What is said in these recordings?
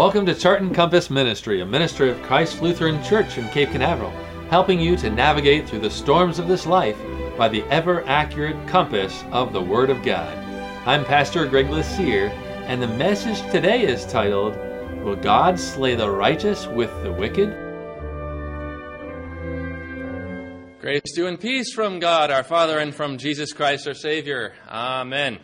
Welcome to Chart and Compass Ministry, a ministry of Christ Lutheran Church in Cape Canaveral, helping you to navigate through the storms of this life by the ever-accurate compass of the Word of God. I'm Pastor Greg Lasier, and the message today is titled, Will God Slay the Righteous with the Wicked? Grace to you and peace from God our Father and from Jesus Christ our Savior. Amen.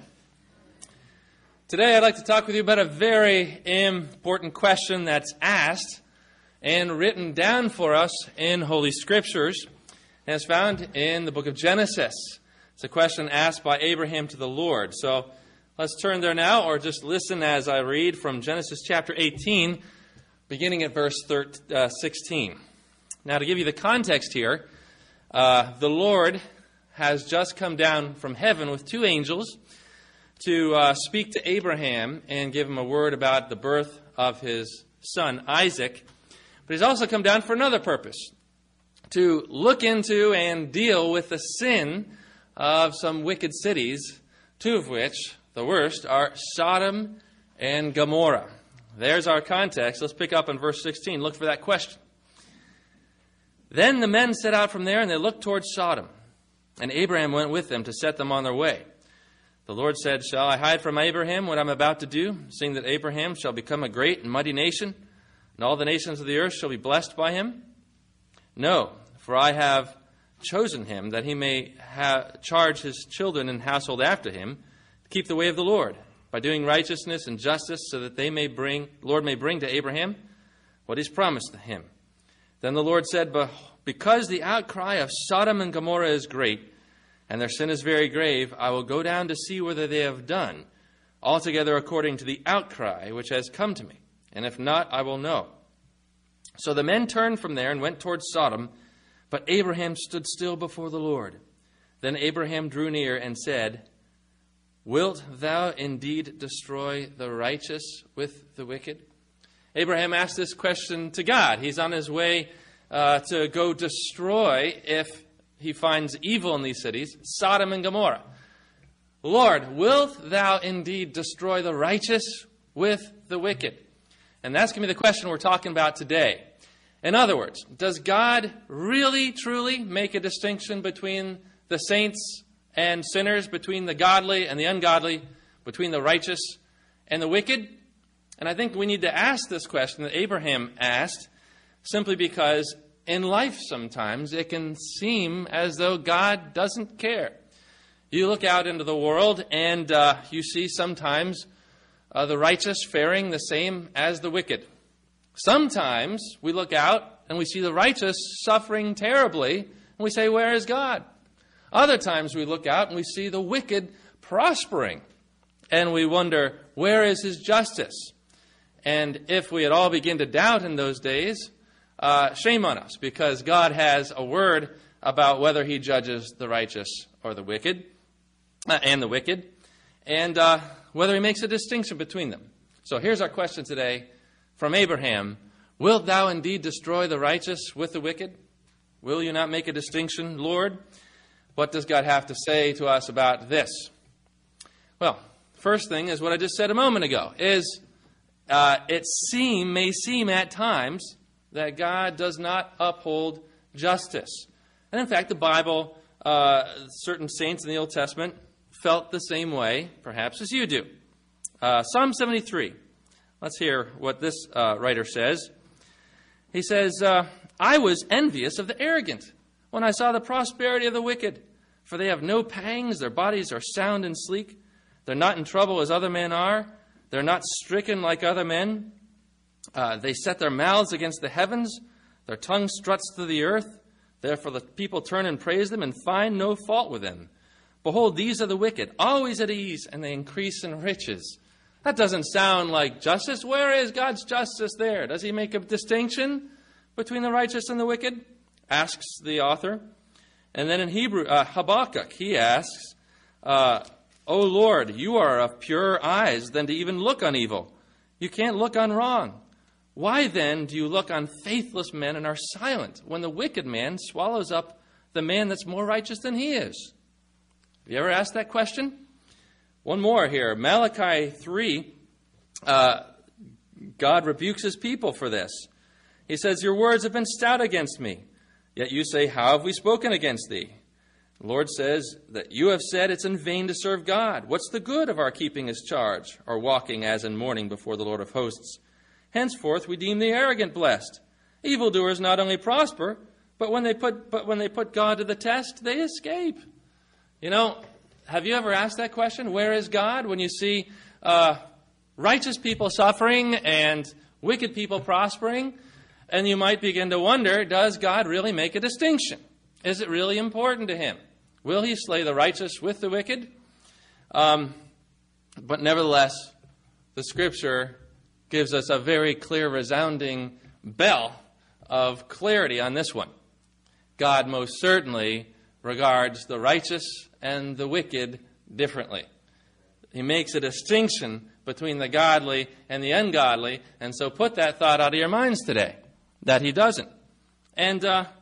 Today I'd like to talk with you about a very important question that's asked and written down for us in Holy Scriptures, and it's found in the book of Genesis. It's a question asked by Abraham to the Lord. So let's turn there now, or just listen as I read from Genesis chapter 18, beginning at verse 16. Now, to give you the context here, the Lord has just come down from heaven with two angels to speak to Abraham and give him a word about the birth of his son, Isaac. But he's also come down for another purpose, to look into and deal with the sin of some wicked cities, two of which, the worst, are Sodom and Gomorrah. There's our context. Let's pick up in verse 16. Look for that question. Then the men set out from there, and they looked towards Sodom. And Abraham went with them to set them on their way. The Lord said, Shall I hide from Abraham what I'm about to do, seeing that Abraham shall become a great and mighty nation, and all the nations of the earth shall be blessed by him? No, for I have chosen him, that he may charge his children and household after him, to keep the way of the Lord, by doing righteousness and justice, so that the Lord may bring to Abraham what he's promised him. Then the Lord said, Because the outcry of Sodom and Gomorrah is great, and their sin is very grave, I will go down to see whether they have done, altogether according to the outcry which has come to me. And if not, I will know. So the men turned from there and went towards Sodom, but Abraham stood still before the Lord. Then Abraham drew near and said, Wilt thou indeed destroy the righteous with the wicked? Abraham asked this question to God. He's on his way to go destroy, if he finds evil in these cities, Sodom and Gomorrah. Lord, wilt thou indeed destroy the righteous with the wicked? And that's going to be the question we're talking about today. In other words, does God really, truly make a distinction between the saints and sinners, between the godly and the ungodly, between the righteous and the wicked? And I think we need to ask this question that Abraham asked, simply because in life sometimes it can seem as though God doesn't care. You look out into the world and you see sometimes the righteous faring the same as the wicked. Sometimes we look out and we see the righteous suffering terribly, and we say, where is God? Other times we look out and we see the wicked prospering, and we wonder, where is his justice? And if we at all begin to doubt in those days, shame on us, because God has a word about whether he judges the righteous or the wicked, and the wicked, and whether he makes a distinction between them. So here's our question today from Abraham. Wilt thou indeed destroy the righteous with the wicked? Will you not make a distinction, Lord? What does God have to say to us about this? Well, first thing is what I just said a moment ago, is it may seem at times that God does not uphold justice. And in fact, the Bible, certain saints in the Old Testament felt the same way, perhaps, as you do. Psalm 73. Let's hear what this writer says. He says, I was envious of the arrogant when I saw the prosperity of the wicked, for they have no pangs, their bodies are sound and sleek. They're not in trouble as other men are. They're not stricken like other men. They set their mouths against the heavens. Their tongue struts to the earth. Therefore the people turn and praise them and find no fault with them. Behold, these are the wicked, always at ease, and they increase in riches. That doesn't sound like justice. Where is God's justice there? Does he make a distinction between the righteous and the wicked? Asks the author. And then in Hebrew, Habakkuk, he asks, O Lord, you are of purer eyes than to even look on evil. You can't look on wrong. Why then do you look on faithless men and are silent when the wicked man swallows up the man that's more righteous than he is? Have you ever asked that question? One more here. Malachi 3 God rebukes his people for this. He says, your words have been stout against me. Yet you say, how have we spoken against thee? The Lord says that you have said it's in vain to serve God. What's the good of our keeping his charge, or walking as in mourning before the Lord of hosts? Henceforth we deem the arrogant blessed. Evildoers not only prosper, but when they put God to the test, they escape. You know, have you ever asked that question? Where is God? When you see righteous people suffering and wicked people prospering, and you might begin to wonder, does God really make a distinction? Is it really important to him? Will he slay the righteous with the wicked? But nevertheless, the Scripture gives us a very clear, resounding bell of clarity on this one. God most certainly regards the righteous and the wicked differently. He makes a distinction between the godly and the ungodly, and so put that thought out of your minds today, that he doesn't. And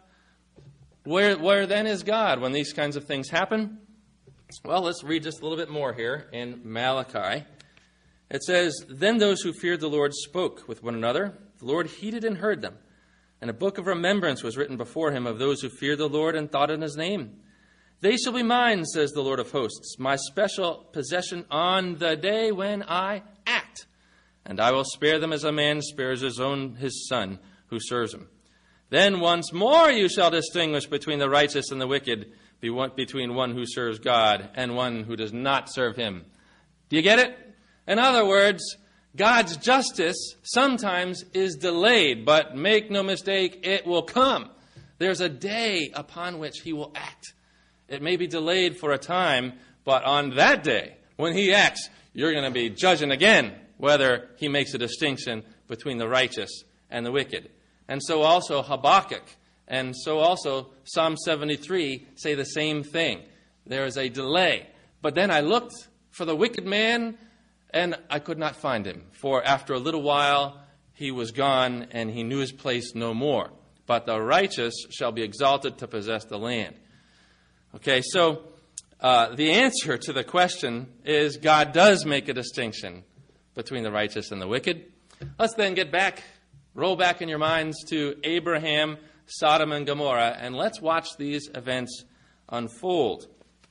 where then is God when these kinds of things happen? Well, let's read just a little bit more here in Malachi. It says, then those who feared the Lord spoke with one another. The Lord heeded and heard them. And a book of remembrance was written before him of those who feared the Lord and thought on his name. They shall be mine, says the Lord of hosts, my special possession on the day when I act. And I will spare them as a man spares his son who serves him. Then once more you shall distinguish between the righteous and the wicked, between one who serves God and one who does not serve him. Do you get it? In other words, God's justice sometimes is delayed, but make no mistake, it will come. There's a day upon which he will act. It may be delayed for a time, but on that day, when he acts, you're going to be judging again whether he makes a distinction between the righteous and the wicked. And so also Habakkuk and so also Psalm 73 say the same thing. There is a delay. But then I looked for the wicked man, and I could not find him. For after a little while, he was gone, and he knew his place no more. But the righteous shall be exalted to possess the land. Okay, so the answer to the question is God does make a distinction between the righteous and the wicked. Let's then roll back in your minds to Abraham, Sodom, and Gomorrah, and let's watch these events unfold.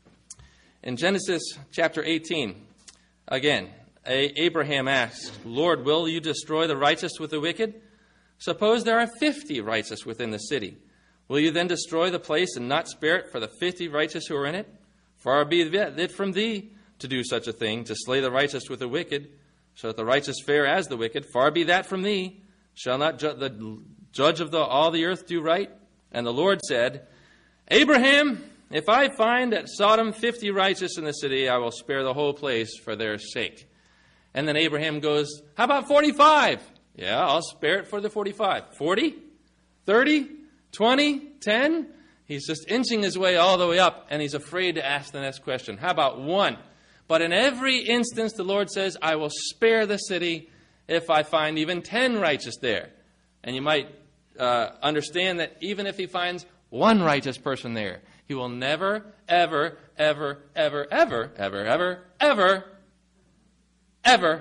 In Genesis chapter 18, again, Abraham asked, Lord, will you destroy the righteous with the wicked? Suppose there are 50 righteous within the city. Will you then destroy the place and not spare it for the 50 righteous who are in it? Far be it from thee to do such a thing, to slay the righteous with the wicked, so that the righteous fare as the wicked. Far be that from thee. Shall not the judge of all the earth do right? And the Lord said, Abraham, if I find at Sodom 50 righteous in the city, I will spare the whole place for their sake. And then Abraham goes, how about 45? Yeah, I'll spare it for the 45. 40? 30? 20? 10? He's just inching his way all the way up, and he's afraid to ask the next question. How about 1? But in every instance, the Lord says, I will spare the city if I find even 10 righteous there. And you might understand that even if he finds 1 righteous person there, he will never, ever, ever, ever, ever, ever, ever, ever, ever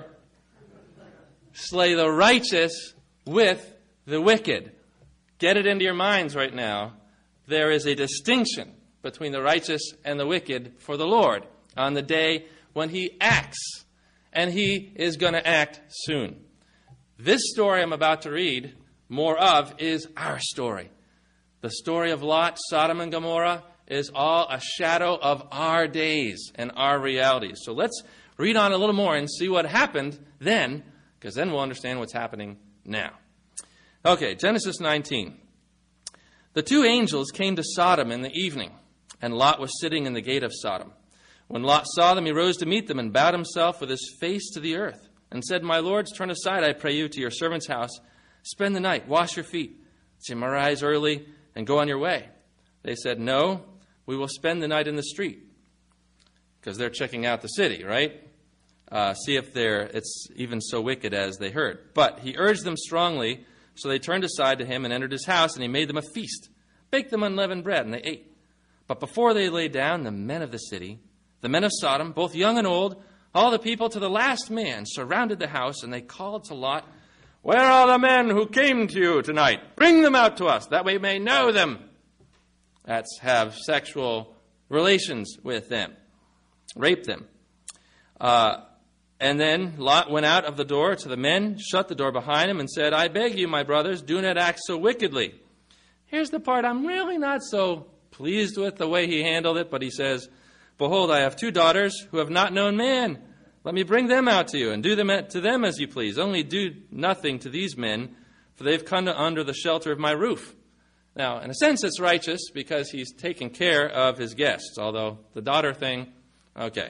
slay the righteous with the wicked. Get it into your minds right now. There is a distinction between the righteous and the wicked for the Lord on the day when he acts. And he is going to act soon. This story I'm about to read more of is our story. The story of Lot, Sodom, and Gomorrah is all a shadow of our days and our realities. So let's read on a little more and see what happened then, because then we'll understand what's happening now. Okay, Genesis 19. The 2 angels came to Sodom in the evening, and Lot was sitting in the gate of Sodom. When Lot saw them, he rose to meet them and bowed himself with his face to the earth and said, My lords, turn aside, I pray you, to your servant's house. Spend the night, wash your feet, rise early, and go on your way. They said, No, we will spend the night in the street. Because they're checking out the city, right? See if it's even so wicked as they heard. But he urged them strongly, so they turned aside to him and entered his house, and he made them a feast, baked them unleavened bread, and they ate. But before they lay down, the men of the city, the men of Sodom, both young and old, all the people to the last man, surrounded the house, and they called to Lot Where are the men who came to you tonight? Bring them out to us, that we may know them. That's have sexual relations with them. Rape them. And then Lot went out of the door to the men, shut the door behind him, and said, I beg you, my brothers, do not act so wickedly. Here's the part I'm really not so pleased with the way he handled it, but he says, Behold, I have 2 daughters who have not known man. Let me bring them out to you, and do them to them as you please. Only do nothing to these men, for they've come under the shelter of my roof. Now, in a sense, it's righteous because he's taking care of his guests, although the daughter thing, okay.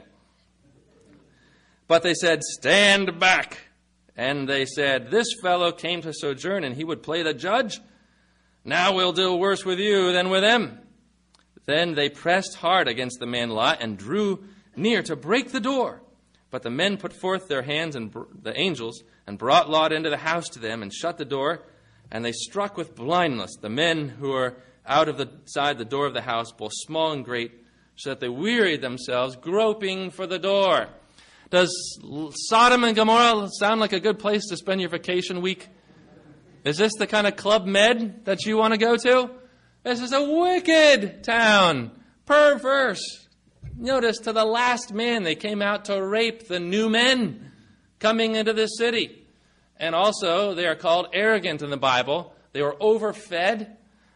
But they said, Stand back. And they said, This fellow came to sojourn, and he would play the judge. Now we'll deal worse with you than with him. Then they pressed hard against the man Lot and drew near to break the door. But the men put forth their hands, and the angels, and brought Lot into the house to them, and shut the door. And they struck with blindness the men who were out of the door of the house, both small and great, so that they wearied themselves, groping for the door. Does Sodom and Gomorrah sound like a good place to spend your vacation week? Is this the kind of Club Med that you want to go to? This is a wicked town. Perverse. Notice to the last man, they came out to rape the new men coming into this city. And also, they are called arrogant in the Bible. They were overfed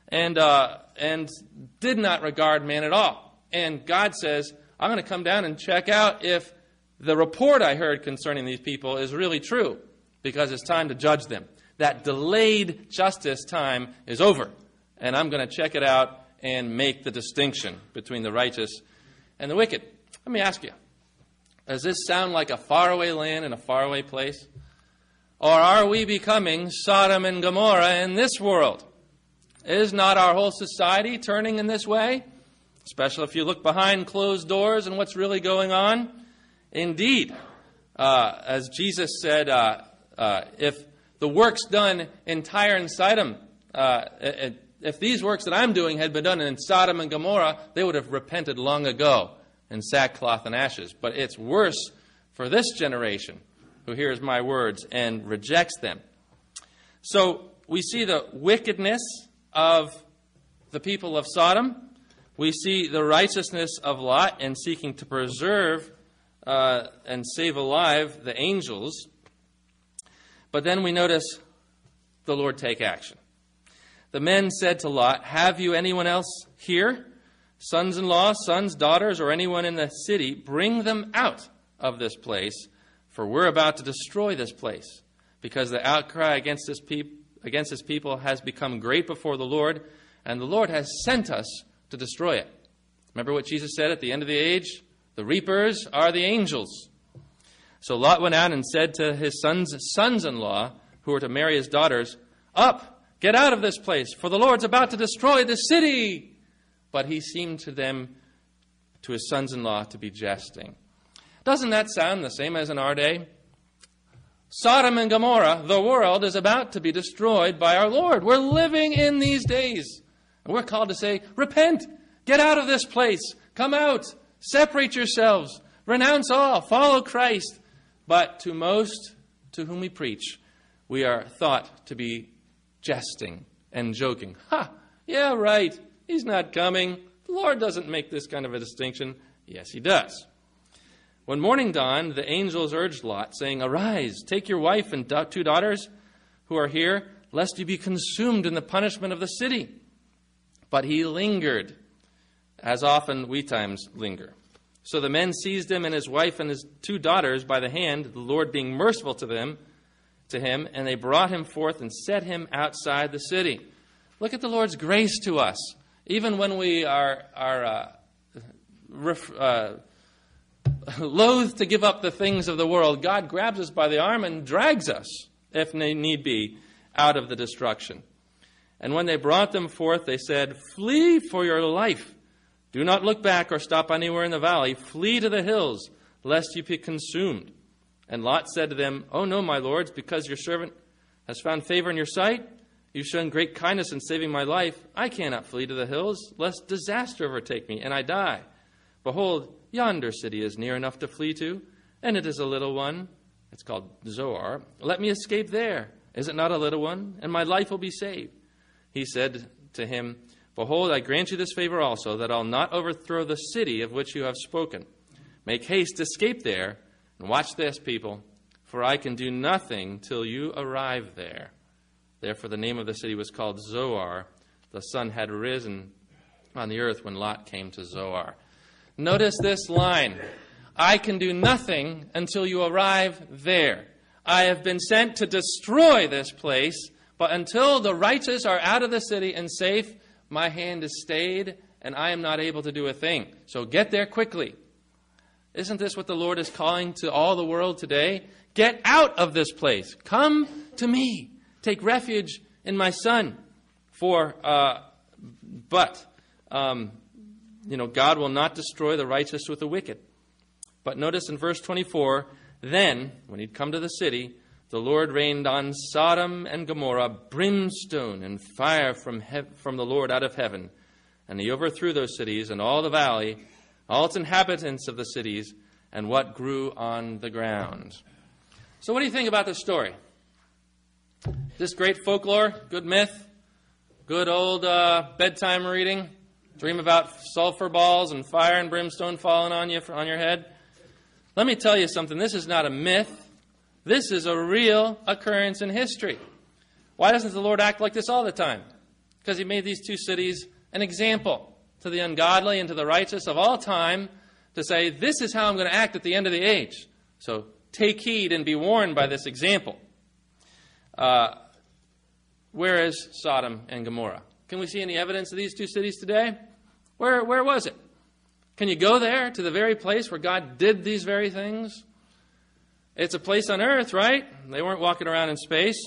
and did not regard man at all. And God says, I'm going to come down and check out if the report I heard concerning these people is really true, because it's time to judge them. That delayed justice time is over, and I'm going to check it out and make the distinction between the righteous and the wicked. Let me ask you, does this sound like a faraway land in a faraway place? Or are we becoming Sodom and Gomorrah in this world? Is not our whole society turning in this way? Especially if you look behind closed doors and what's really going on. Indeed, as Jesus said, if the works done in Tyre and Sidon, if these works that I'm doing had been done in Sodom and Gomorrah, they would have repented long ago in sackcloth and ashes. But it's worse for this generation who hears my words and rejects them. So we see the wickedness of the people of Sodom. We see the righteousness of Lot in seeking to preserve and save alive the angels. But then we notice the Lord take action. The men said to Lot, Have you anyone else here? Sons-in-law, sons, daughters, or anyone in the city, bring them out of this place, for we're about to destroy this place, because the outcry against his people has become great before the Lord, and the Lord has sent us to destroy it. Remember what Jesus said at the end of the age? The reapers are the angels. So Lot went out and said to his sons-in-law, who were to marry his daughters, Up, get out of this place, for the Lord's about to destroy the city. But he seemed to his sons-in-law, to be jesting. Doesn't that sound the same as in our day? Sodom and Gomorrah, the world, is about to be destroyed by our Lord. We're living in these days. And we're called to say, Repent, get out of this place, come out, separate yourselves, renounce all, follow Christ. But to most to whom we preach, we are thought to be jesting and joking. Yeah, right. He's not coming. The Lord doesn't make this kind of a distinction. Yes, he does. When morning dawned, the angels urged Lot, saying, Arise, take your wife and 2 daughters who are here, lest you be consumed in the punishment of the city. But he lingered, as often we times linger. So the men seized him and his wife and his 2 daughters by the hand, the Lord being merciful to him, and they brought him forth and set him outside the city. Look at the Lord's grace to us. Even when we are loath to give up the things of the world, God grabs us by the arm and drags us, if need be, out of the destruction. And when they brought them forth, they said, Flee for your life. Do not look back or stop anywhere in the valley. Flee to the hills, lest you be consumed. And Lot said to them, Oh no, my lords, because your servant has found favor in your sight. You've shown great kindness in saving my life. I cannot flee to the hills, lest disaster overtake me, and I die. Behold, yonder city is near enough to flee to, and it is a little one. It's called Zoar. Let me escape there, Is it not a little one? And my life will be saved. He said to him, Behold, I grant you this favor also, that I'll not overthrow the city of which you have spoken. Make haste, escape there, and watch this, people, for I can do nothing till you arrive there. Therefore the name of the city was called Zoar. The sun had risen on the earth when Lot came to Zoar. Notice this line. I can do nothing until you arrive there. I have been sent to destroy this place, but until the righteous are out of the city and safe, my hand is stayed, and I am not able to do a thing. So get there quickly. Isn't this what the Lord is calling to all the world today? Get out of this place. Come to me. Take refuge in my Son. God will not destroy the righteous with the wicked. But notice in verse 24, then, when he'd come to the city, the Lord rained on Sodom and Gomorrah brimstone and fire from the Lord out of heaven. And he overthrew those cities and all the valley, all its inhabitants of the cities, and what grew on the ground. So what do you think about this story? This great folklore, good myth, good old bedtime reading, dream about sulfur balls and fire and brimstone falling on you on your head. Let me tell you something. This is not a myth. This is a real occurrence in history. Why doesn't the Lord act like this all the time? Because he made these two cities an example to the ungodly and to the righteous of all time to say, this is how I'm going to act at the end of the age. So take heed and be warned by this example. Where is Sodom and Gomorrah? Can we see any evidence of these two cities today? Where was it? Can you go there to the very place where God did these very things? It's a place on earth, right? They weren't walking around in space.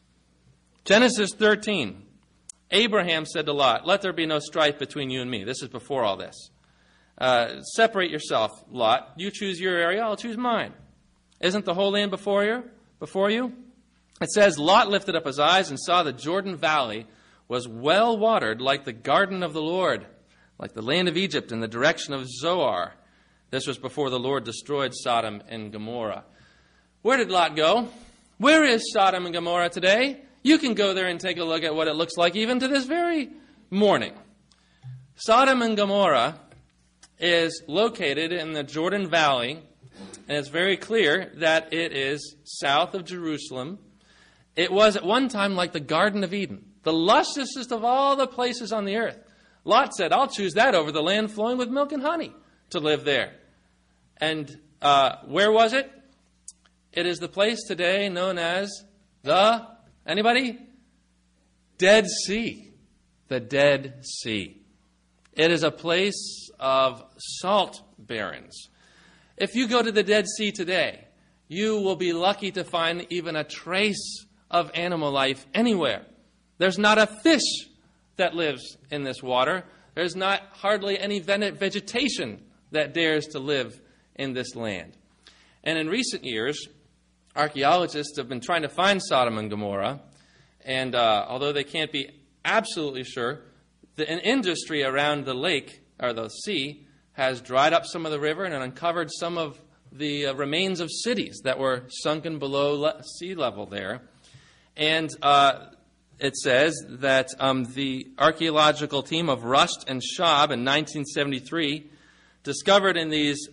Genesis 13. Abraham said to Lot, let there be no strife between you and me. This is before all this. Separate yourself, Lot. You choose your area, I'll choose mine. Isn't the whole land before you? It says, Lot lifted up his eyes and saw the Jordan Valley was well watered like the garden of the Lord, like the land of Egypt in the direction of Zoar. This was before the Lord destroyed Sodom and Gomorrah. Where did Lot go? Where is Sodom and Gomorrah today? You can go there and take a look at what it looks like even to this very morning. Sodom and Gomorrah is located in the Jordan Valley, and it's very clear that it is south of Jerusalem. It was at one time like the Garden of Eden, the lusciousest of all the places on the earth. Lot said, I'll choose that over the land flowing with milk and honey to live there. And where was it? It is the place today known as anybody? Dead Sea. The Dead Sea. It is a place of salt barrens. If you go to the Dead Sea today, you will be lucky to find even a trace of animal life anywhere. There's not a fish that lives in this water. There's not hardly any vegetation that dares to live in this land. And in recent years, archaeologists have been trying to find Sodom and Gomorrah, and although they can't be absolutely sure, an industry around the lake, or the sea, has dried up some of the river and uncovered some of the remains of cities that were sunken below sea level there. And it says that the archaeological team of Rust and Schaub in 1973 discovered in these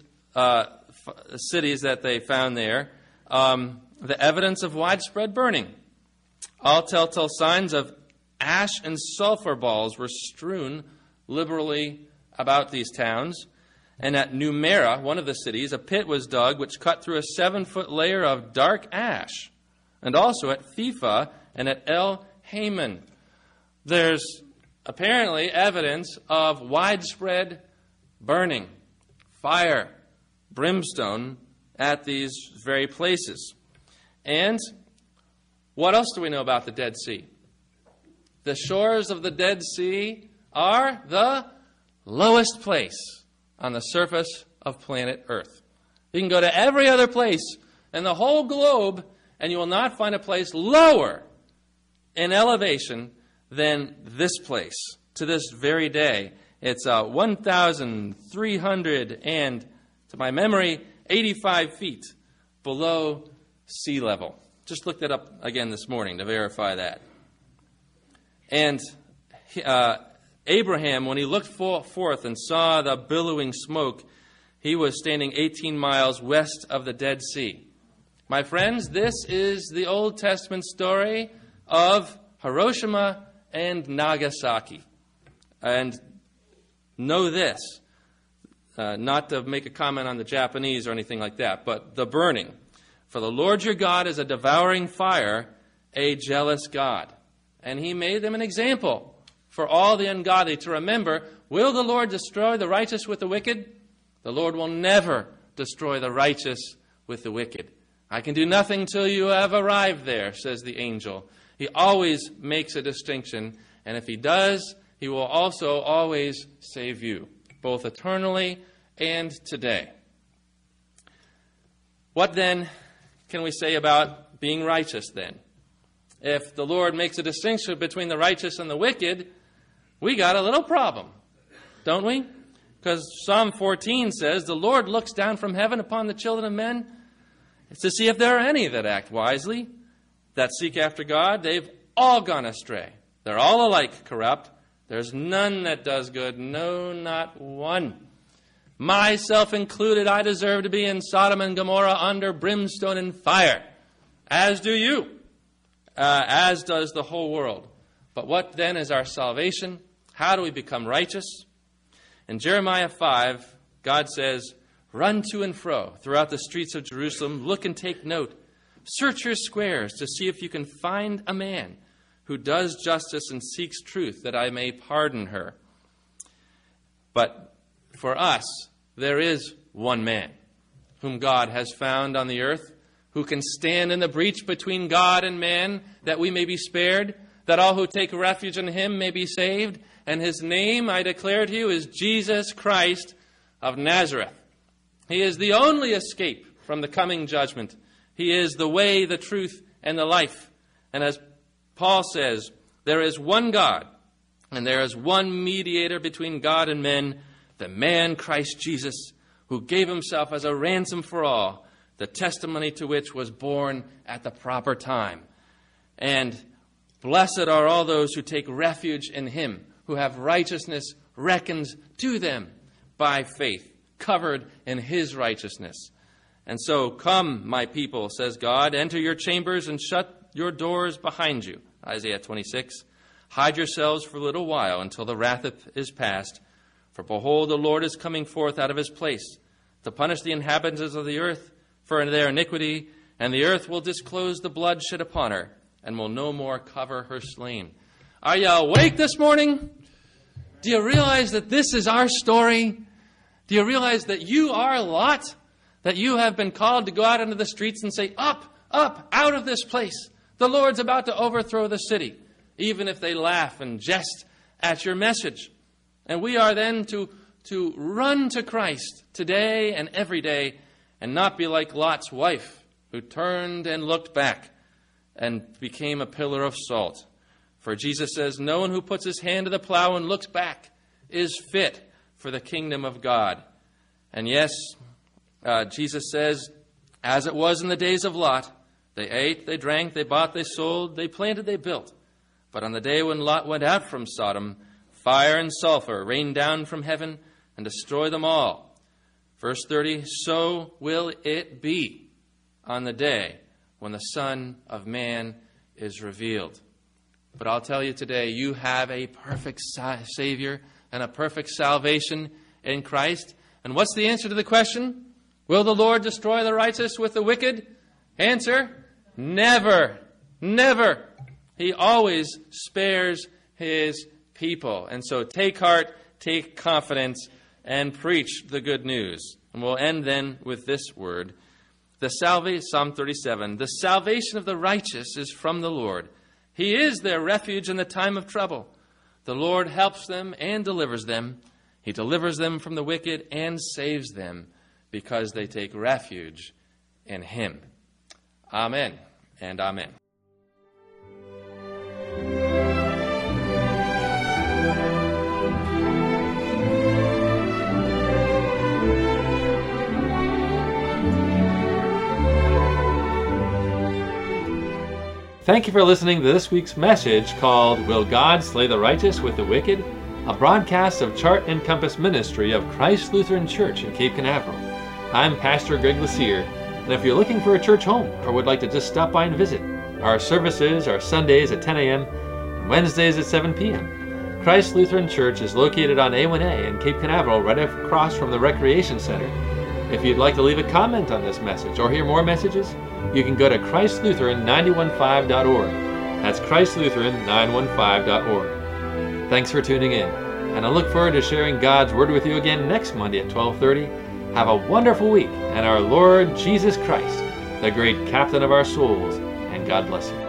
cities that they found there the evidence of widespread burning. All telltale signs of ash and sulfur balls were strewn liberally about these towns. And at Numera, one of the cities, a pit was dug which cut through a 7-foot layer of dark ash. And also at Thifa and at El Haman. There's apparently evidence of widespread burning, fire, brimstone at these very places. And what else do we know about the Dead Sea? The shores of the Dead Sea are the lowest place on the surface of planet Earth. You can go to every other place in the whole globe, and you will not find a place lower in elevation than this place. To this very day, it's 1,300 and, to my memory, 85 feet below sea level. Just looked that up again this morning to verify that. And Abraham, when he looked forth and saw the billowing smoke, he was standing 18 miles west of the Dead Sea. My friends, this is the Old Testament story of Hiroshima and Nagasaki. And know this, not to make a comment on the Japanese or anything like that, but the burning. For the Lord your God is a devouring fire, a jealous God. And he made them an example for all the ungodly to remember, will the Lord destroy the righteous with the wicked? The Lord will never destroy the righteous with the wicked. I can do nothing till you have arrived there, says the angel. He always makes a distinction, and if he does, he will also always save you, both eternally and today. What then can we say about being righteous then? If the Lord makes a distinction between the righteous and the wicked, we got a little problem, don't we? Because Psalm 14 says, the Lord looks down from heaven upon the children of men to see if there are any that act wisely, that seek after God. They've all gone astray. They're all alike corrupt. There's none that does good, no, not one. Myself included, I deserve to be in Sodom and Gomorrah under brimstone and fire, as do you, as does the whole world. But what then is our salvation? How do we become righteous? In Jeremiah 5, God says, run to and fro throughout the streets of Jerusalem, look and take note. Search your squares to see if you can find a man who does justice and seeks truth, that I may pardon her. But for us, there is one man whom God has found on the earth, who can stand in the breach between God and man, that we may be spared, that all who take refuge in him may be saved. And his name, I declare to you, is Jesus Christ of Nazareth. He is the only escape from the coming judgment. He is the way, the truth, and the life. And as Paul says, there is one God, and there is one mediator between God and men, the man Christ Jesus, who gave himself as a ransom for all, the testimony to which was born at the proper time. And blessed are all those who take refuge in him, who have righteousness reckoned to them by faith, covered in his righteousness. And so, come, my people, says God, enter your chambers and shut your doors behind you. Isaiah 26. Hide yourselves for a little while until the wrath is past. For behold, the Lord is coming forth out of his place to punish the inhabitants of the earth for their iniquity, and the earth will disclose the blood shed upon her, and will no more cover her slain. Are you awake this morning? Do you realize that this is our story? Do you realize that you are Lot? That you have been called to go out into the streets and say, up, up, out of this place. The Lord's about to overthrow the city, even if they laugh and jest at your message. And we are then to run to Christ today and every day, and not be like Lot's wife, who turned and looked back and became a pillar of salt. For Jesus says, no one who puts his hand to the plow and looks back is fit for the kingdom of God. And yes, Jesus says, as it was in the days of Lot, they ate, they drank, they bought, they sold, they planted, they built. But on the day when Lot went out from Sodom, fire and sulfur rained down from heaven and destroyed them all. Verse 30, so will it be on the day when the Son of Man is revealed. But I'll tell you today, you have a perfect Savior and a perfect salvation in Christ. And what's the answer to the question? Will the Lord destroy the righteous with the wicked? Answer, never, never. He always spares his people. And so take heart, take confidence, and preach the good news. And we'll end then with this word. Psalm 37, the salvation of the righteous is from the Lord. He is their refuge in the time of trouble. The Lord helps them and delivers them. He delivers them from the wicked and saves them because they take refuge in him. Amen and amen. Thank you for listening to this week's message called Will God Slay the Righteous with the Wicked? A broadcast of Chart and Compass Ministry of Christ Lutheran Church in Cape Canaveral. I'm Pastor Greg Lassier, and if you're looking for a church home or would like to just stop by and visit, our services are Sundays at 10 a.m. and Wednesdays at 7 p.m. Christ Lutheran Church is located on A1A in Cape Canaveral right across from the Recreation Center. If you'd like to leave a comment on this message or hear more messages, you can go to ChristLutheran915.org. That's ChristLutheran915.org. Thanks for tuning in, and I look forward to sharing God's Word with you again next Monday at 12:30. Have a wonderful week, and our Lord Jesus Christ, the great captain of our souls, and God bless you.